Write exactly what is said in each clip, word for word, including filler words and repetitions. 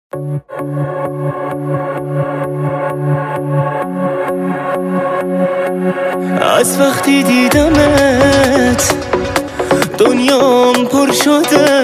از وقتی دیدمت دنیام پر شده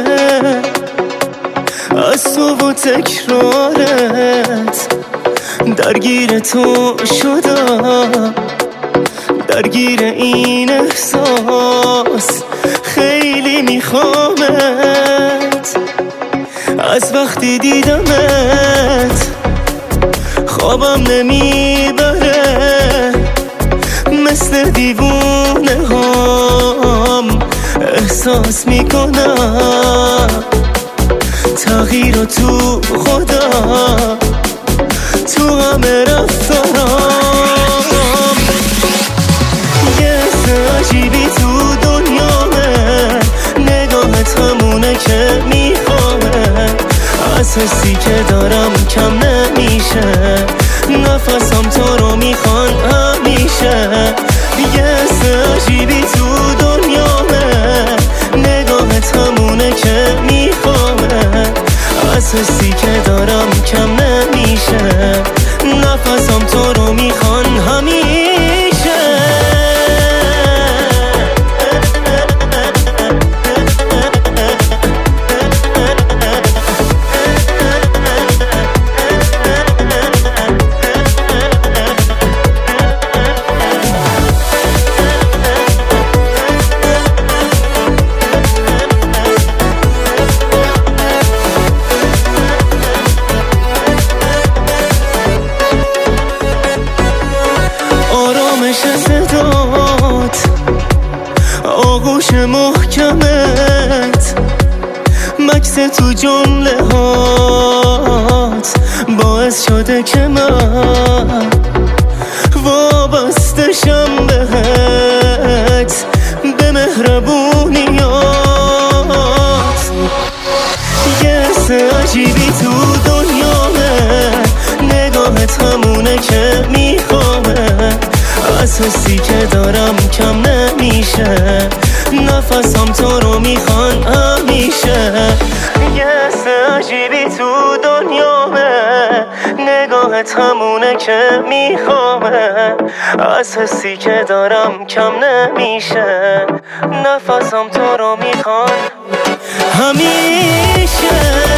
از تو و تکرارت، درگیر تو شدم، درگیر این احساس خیلی میخوامت. از وقتی دیدمت خوابم نمیبره، مثل دیوونه هم احساس میکنم تغییر رو تو خودم، تو همه رفتارم. یه حس عجیبی تو دنیامه، نگاهت همونه که میخوامه، از حسی که دارم کم نمیشه، نفسم تو رو میخوان همیشه. یه حس عجیبی تو دنیامه، نگاهت همونه که میخوامه، از حسی که دارم کم نمیشه، نفسم تو رو میخوان همیشه. صدات آغوش محکمت، مکس تو جمله هات باعث شده که من وابستشم بهت، به مهربونیات. یه حس عجیبی تو دنیامه، نگاهت همونه که میخوامه، از حسی که دارم کم نمیشه، نفسم تو رو میخوان همیشه. یه حس عجیبی تو دنیامه، نگاهت همونه که میخوامه، از حسی که دارم کم نمیشه، نفسم تو رو میخوان همیشه.